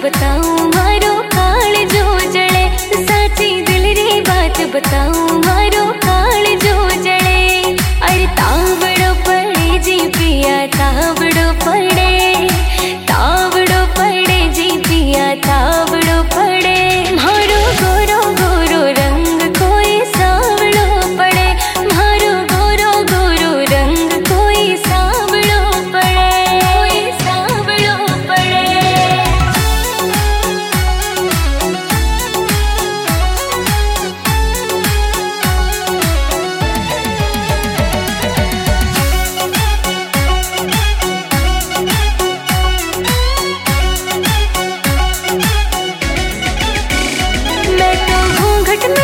बताऊं मारो काल जो जड़े, साची दिल री बात बताऊं मारो काल जो जड़े। अरे तावड़ो पड़े जी पिया तावड़ो पड़े, तावड़ो पड़े जी पिया तावड़ो पड़े। मारो गोरो गोरो रंग कोई सावड़ो पड़े, मारो गोरो गोरो रंग कोई सावड़ो पड़े, कोई सावड़ो पड़े। मैं तो घूंघट में